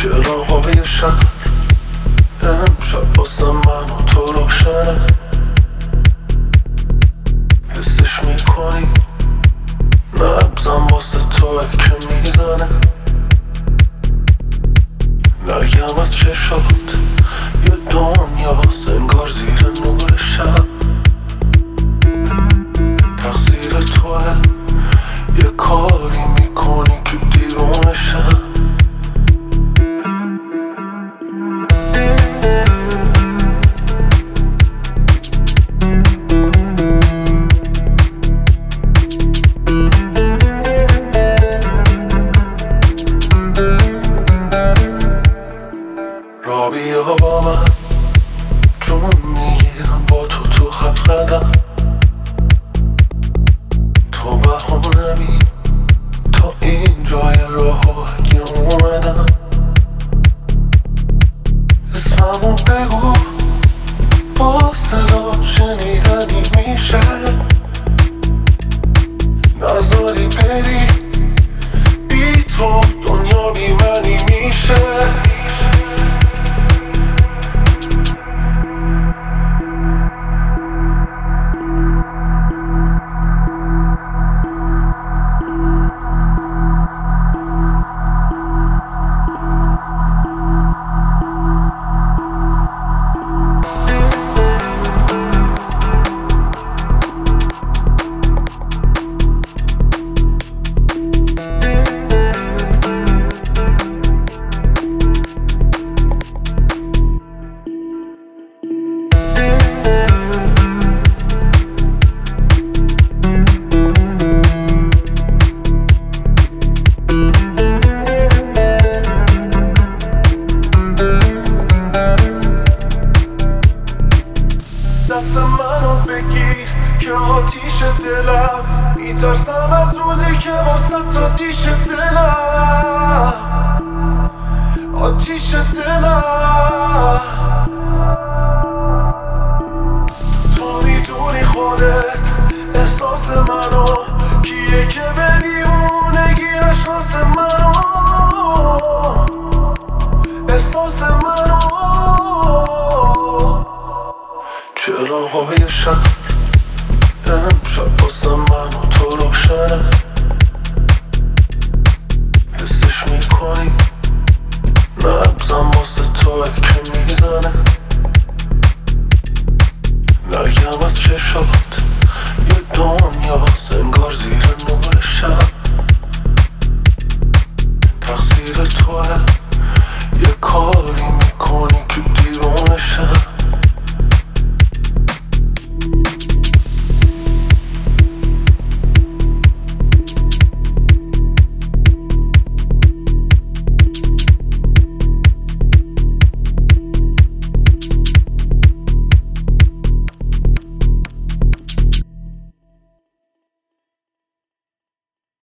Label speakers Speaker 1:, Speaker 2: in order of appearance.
Speaker 1: چراغ‌های شهر امشب واسه من و تو روشنه. حسش میکنی نبزم واسه توه که میزنه. نگم از چشات یه دنیاست انگار زیر نور شب. تقصیر توه یه کاری میکنی که دیوونه شب. را بیا با من جون میگیرم با تو هفت قدم. تو بهانمی تا اینجای راهو اگه اومدم. اسممو بگو با صدا شنیدنی میشه. نذاری بری بی تو دنیا بی منی میشه. دست منو بگیر که آتیش دلم میترسم از روزی که واسه تو دیش دلم. آتیش دلم تو میدونی خودت احساس منو کیه که به دیوونگی نشناس منو. احساس منو چراغ‌های شهر